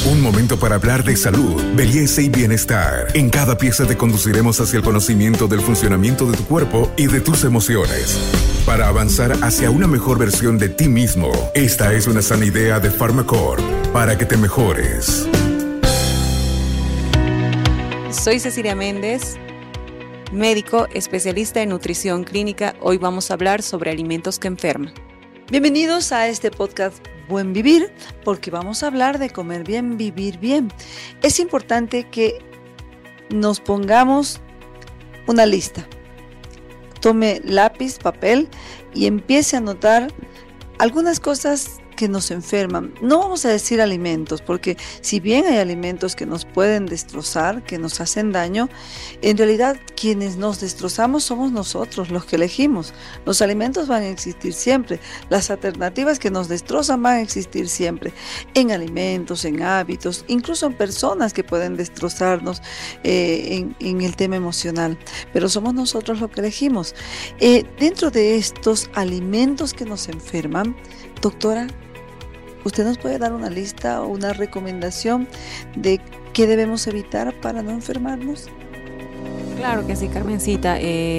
Un momento para hablar de salud, belleza y bienestar. En cada pieza te conduciremos hacia el conocimiento del funcionamiento de tu cuerpo y de tus emociones. Para avanzar hacia una mejor versión de ti mismo, esta es una sana idea de Pharmacorp para que te mejores. Soy Cecilia Méndez, médico especialista en nutrición clínica. Hoy vamos a hablar sobre alimentos que enferman. Bienvenidos a este podcast Buen Vivir, porque vamos a hablar de comer bien, vivir bien. Es importante que nos pongamos una lista. Tome lápiz, papel y empiece a anotar algunas cosas que nos enferman. No vamos a decir alimentos, porque si bien hay alimentos que nos pueden destrozar, que nos hacen daño, en realidad quienes nos destrozamos somos nosotros, los que elegimos. Los alimentos van a existir siempre, las alternativas que nos destrozan van a existir siempre, en alimentos, en hábitos, incluso en personas que pueden destrozarnos en el tema emocional, pero somos nosotros los que elegimos. Dentro de estos alimentos que nos enferman, doctora, ¿usted nos puede dar una lista o una recomendación de qué debemos evitar para no enfermarnos? Claro que sí, Carmencita.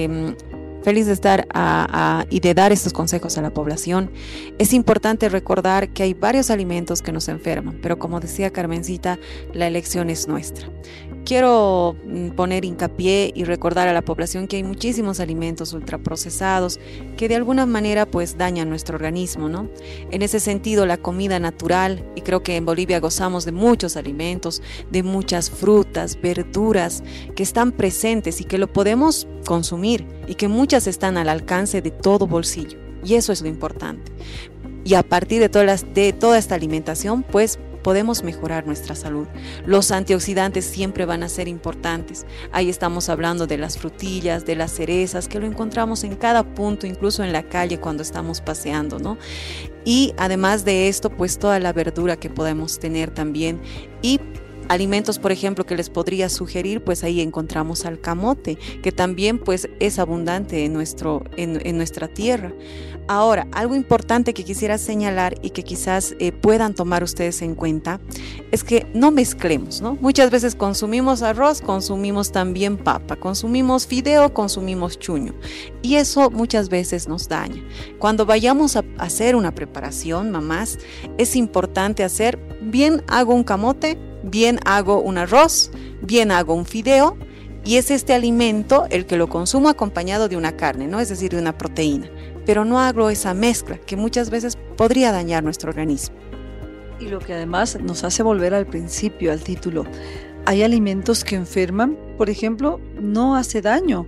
Feliz de estar y de dar estos consejos a la población. Es importante recordar que hay varios alimentos que nos enferman, pero como decía Carmencita, la elección es nuestra. Quiero poner hincapié y recordar a la población que hay muchísimos alimentos ultraprocesados que de alguna manera pues dañan nuestro organismo, ¿no? En ese sentido, la comida natural, y creo que en Bolivia gozamos de muchos alimentos, de muchas frutas, verduras que están presentes y que lo podemos consumir y que muchas están al alcance de todo bolsillo, y eso es lo importante. Y a partir de toda esta alimentación pues podemos mejorar nuestra salud. Los antioxidantes siempre van a ser importantes. Ahí estamos hablando de las frutillas, de las cerezas, que lo encontramos en cada punto, incluso en la calle cuando estamos paseando, ¿no? Y además de esto, pues toda la verdura que podemos tener también. Y alimentos, por ejemplo, que les podría sugerir, pues ahí encontramos al camote, que también pues es abundante en nuestra tierra. Ahora, algo importante que quisiera señalar y que quizás puedan tomar ustedes en cuenta es que no mezclemos, ¿no? Muchas veces consumimos arroz, consumimos también papa, consumimos fideo, consumimos chuño, y eso muchas veces nos daña. Cuando vayamos a hacer una preparación, mamás, es importante hacer bien hago un camote, bien hago un arroz, bien hago un fideo, y es este alimento el que lo consumo acompañado de una carne, ¿no? Es decir, de una proteína, pero no hago esa mezcla que muchas veces podría dañar nuestro organismo. Y lo que además nos hace volver al principio, al título, hay alimentos que enferman. Por ejemplo, no hace daño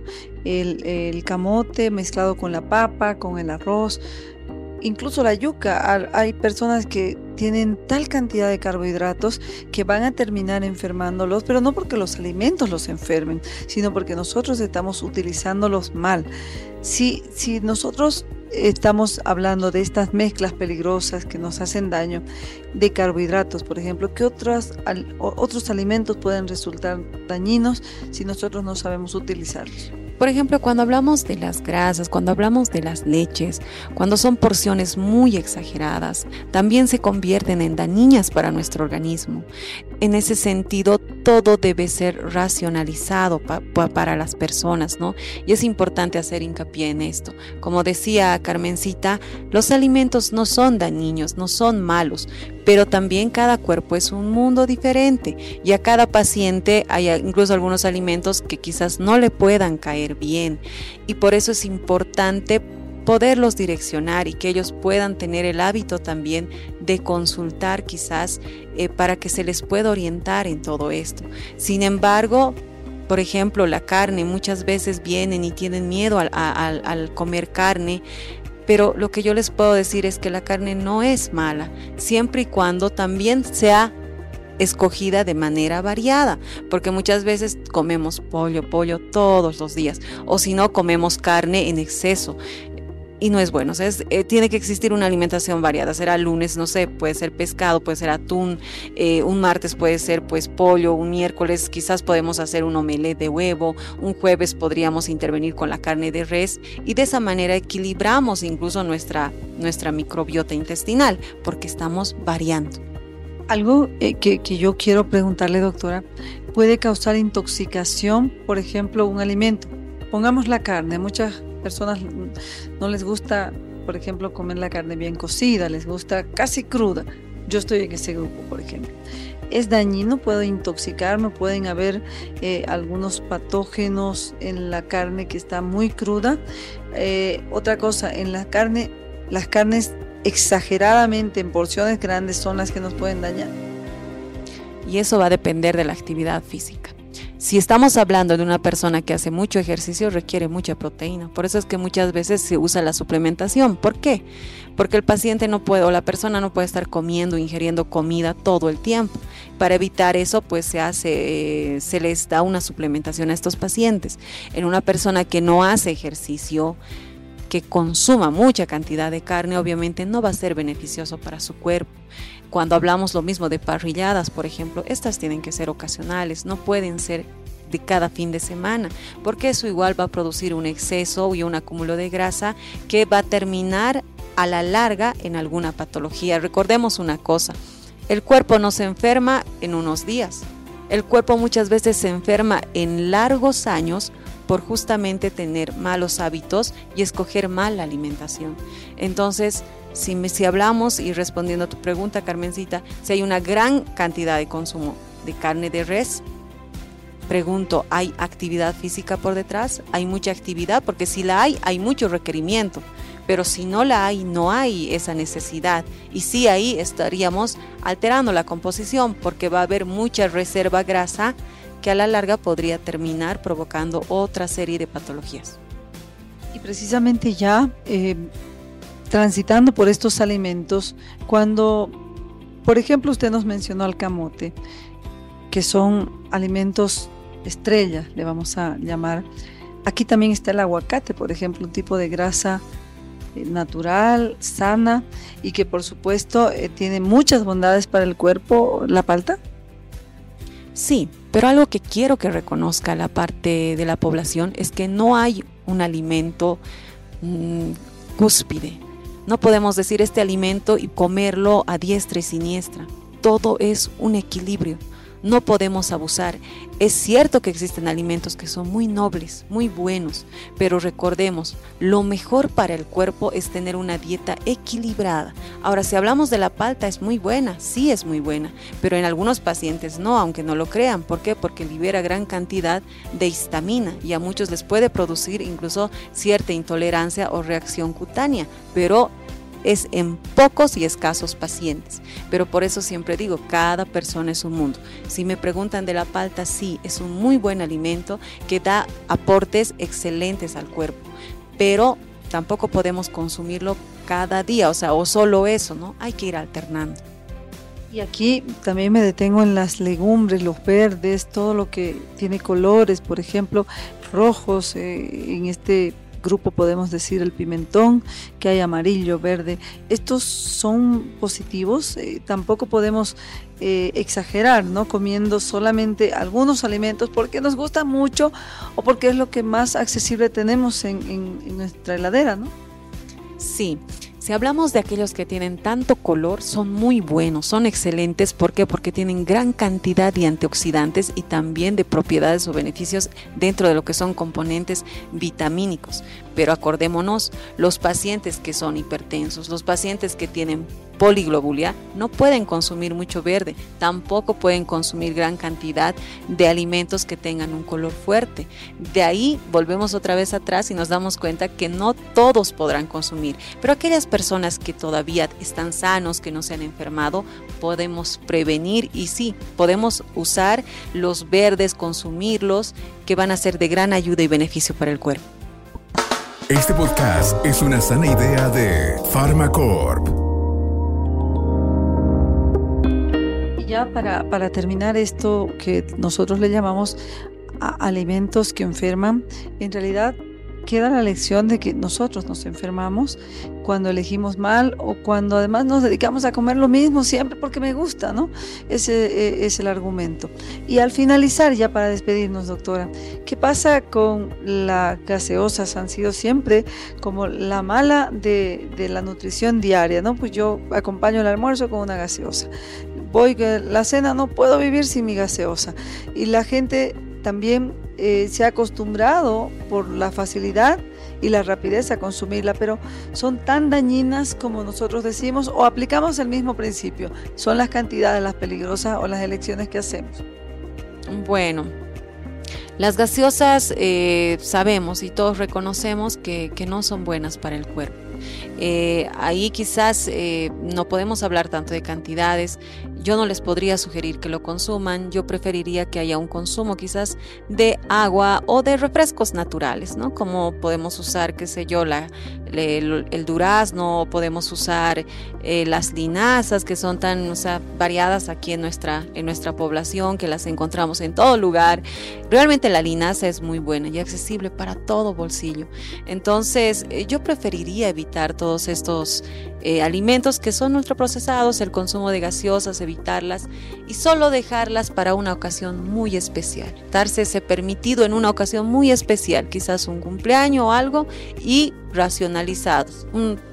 el camote mezclado con la papa, con el arroz, incluso la yuca. Hay personas que tienen tal cantidad de carbohidratos que van a terminar enfermándolos, pero no porque los alimentos los enfermen, sino porque nosotros estamos utilizándolos mal. Si nosotros estamos hablando de estas mezclas peligrosas que nos hacen daño de carbohidratos, por ejemplo, ¿qué otros alimentos pueden resultar dañinos si nosotros no sabemos utilizarlos? Por ejemplo, cuando hablamos de las grasas, cuando hablamos de las leches, cuando son porciones muy exageradas, también se convierten en dañinas para nuestro organismo. En ese sentido, todo debe ser racionalizado para las personas, ¿no? Y es importante hacer hincapié en esto. Como decía Carmencita, los alimentos no son dañinos, no son malos, pero también cada cuerpo es un mundo diferente y a cada paciente hay incluso algunos alimentos que quizás no le puedan caer bien, y por eso es importante poderlos direccionar y que ellos puedan tener el hábito también de consultar quizás para que se les pueda orientar en todo esto. Sin embargo, por ejemplo, la carne, muchas veces vienen y tienen miedo al comer carne, pero lo que yo les puedo decir es que la carne no es mala, siempre y cuando también sea escogida de manera variada, porque muchas veces comemos pollo todos los días, o si no, comemos carne en exceso. Y no es bueno, o sea, tiene que existir una alimentación variada. Será lunes, no sé, puede ser pescado, puede ser atún, un martes puede ser pues pollo, un miércoles quizás podemos hacer un omelette de huevo, un jueves podríamos intervenir con la carne de res, y de esa manera equilibramos incluso nuestra microbiota intestinal, porque estamos variando. Algo que yo quiero preguntarle, doctora, ¿puede causar intoxicación, por ejemplo, un alimento? Pongamos la carne. A muchas personas no les gusta, por ejemplo, comer la carne bien cocida, les gusta casi cruda. Yo estoy en ese grupo, por ejemplo. ¿Es dañino? ¿Puedo intoxicarme? ¿Pueden haber algunos patógenos en la carne que está muy cruda? Otra cosa, en la carne, las carnes exageradamente en porciones grandes son las que nos pueden dañar. Y eso va a depender de la actividad física. Si estamos hablando de una persona que hace mucho ejercicio, requiere mucha proteína. Por eso es que muchas veces se usa la suplementación. ¿Por qué? Porque el paciente no puede, o la persona no puede estar comiendo, ingiriendo comida todo el tiempo. Para evitar eso, pues se les da una suplementación a estos pacientes. En una persona que no hace ejercicio, que consuma mucha cantidad de carne, obviamente no va a ser beneficioso para su cuerpo. Cuando hablamos lo mismo de parrilladas, por ejemplo, estas tienen que ser ocasionales, no pueden ser de cada fin de semana, porque eso igual va a producir un exceso y un acúmulo de grasa que va a terminar a la larga en alguna patología. Recordemos una cosa, el cuerpo no se enferma en unos días, el cuerpo muchas veces se enferma en largos años por justamente tener malos hábitos y escoger mal la alimentación. Entonces, si hablamos, y respondiendo a tu pregunta, Carmencita, si hay una gran cantidad de consumo de carne de res, pregunto, ¿hay actividad física por detrás? ¿Hay mucha actividad? Porque si la hay mucho requerimiento, pero si no la hay, no hay esa necesidad. Y sí, ahí estaríamos alterando la composición, porque va a haber mucha reserva grasa que a la larga podría terminar provocando otra serie de patologías. Y precisamente ya transitando por estos alimentos, cuando, por ejemplo, usted nos mencionó el camote, que son alimentos estrella, le vamos a llamar. Aquí también está el aguacate, por ejemplo, un tipo de grasa natural, sana, y que por supuesto tiene muchas bondades para el cuerpo. ¿La palta? Sí, pero algo que quiero que reconozca la parte de la población es que no hay un alimento cúspide. No podemos decir este alimento y comerlo a diestra y siniestra. Todo es un equilibrio. No podemos abusar. Es cierto que existen alimentos que son muy nobles, muy buenos, pero recordemos, lo mejor para el cuerpo es tener una dieta equilibrada. Ahora, si hablamos de la palta, es muy buena, sí es muy buena, pero en algunos pacientes no, aunque no lo crean. ¿Por qué? Porque libera gran cantidad de histamina y a muchos les puede producir incluso cierta intolerancia o reacción cutánea, pero es en pocos y escasos pacientes. Pero por eso siempre digo, cada persona es un mundo. Si me preguntan de la palta, sí, es un muy buen alimento que da aportes excelentes al cuerpo, pero tampoco podemos consumirlo cada día, o solo eso, ¿no? Hay que ir alternando. Y aquí también me detengo en las legumbres, los verdes, todo lo que tiene colores, por ejemplo, rojos, en este grupo podemos decir el pimentón, que hay amarillo, verde. Estos son positivos, tampoco podemos exagerar, ¿no? Comiendo solamente algunos alimentos porque nos gusta mucho o porque es lo que más accesible tenemos en nuestra heladera, ¿no? Sí. Si hablamos de aquellos que tienen tanto color, son muy buenos, son excelentes. ¿Por qué? Porque tienen gran cantidad de antioxidantes y también de propiedades o beneficios dentro de lo que son componentes vitamínicos. Pero acordémonos, los pacientes que son hipertensos, los pacientes que tienen poliglobulia, no pueden consumir mucho verde, tampoco pueden consumir gran cantidad de alimentos que tengan un color fuerte. De ahí volvemos otra vez atrás y nos damos cuenta que no todos podrán consumir, pero aquellas personas que todavía están sanos, que no se han enfermado, podemos prevenir y sí, podemos usar los verdes, consumirlos, que van a ser de gran ayuda y beneficio para el cuerpo. Este podcast es una sana idea de Pharmacorp. Ya para terminar esto que nosotros le llamamos alimentos que enferman, en realidad queda la lección de que nosotros nos enfermamos cuando elegimos mal o cuando además nos dedicamos a comer lo mismo siempre porque me gusta, ¿no? Ese es el argumento. Y al finalizar, ya para despedirnos, doctora, ¿qué pasa con las gaseosas? Han sido siempre como la mala de la nutrición diaria, ¿no? Pues yo acompaño el almuerzo con una gaseosa. voy a la cena, no puedo vivir sin mi gaseosa. Y la gente también se ha acostumbrado por la facilidad y la rapidez a consumirla, pero son tan dañinas como nosotros decimos, o aplicamos el mismo principio. Son las cantidades las peligrosas o las elecciones que hacemos. Bueno, las gaseosas sabemos y todos reconocemos que no son buenas para el cuerpo. Ahí quizás no podemos hablar tanto de cantidades. Yo no les podría sugerir que lo consuman. Yo preferiría que haya un consumo quizás de agua o de refrescos naturales, ¿no? Como podemos usar, qué sé yo, el durazno, podemos usar las linazas, que son tan, variadas aquí en nuestra población, que las encontramos en todo lugar. Realmente la linaza es muy buena y accesible para todo bolsillo. Entonces, yo preferiría evitar todos estos alimentos que son ultraprocesados, el consumo de gaseosas, evitarlas y solo dejarlas para una ocasión muy especial. Darse ese permitido en una ocasión muy especial, quizás un cumpleaños o algo, y racionalizados.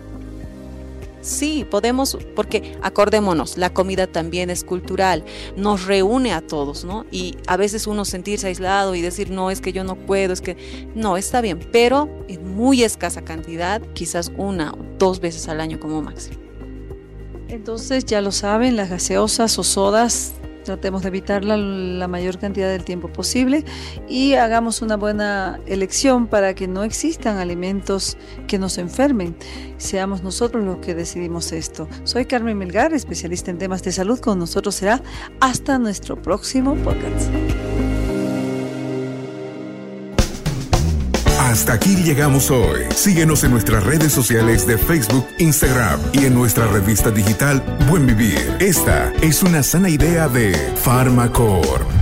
Sí, podemos, porque acordémonos, la comida también es cultural, nos reúne a todos, ¿no? Y a veces uno sentirse aislado y decir, no, es que yo no puedo, es que no, está bien, pero en muy escasa cantidad, quizás 1 o 2 veces al año como máximo. Entonces, ya lo saben, las gaseosas o sodas, tratemos de evitarla la mayor cantidad del tiempo posible y hagamos una buena elección para que no existan alimentos que nos enfermen. Seamos nosotros los que decidimos esto. Soy Carmen Melgar, especialista en temas de salud. Con nosotros será hasta nuestro próximo podcast. Hasta aquí llegamos hoy. Síguenos en nuestras redes sociales de Facebook, Instagram y en nuestra revista digital Buen Vivir. Esta es una sana idea de Farmacorp.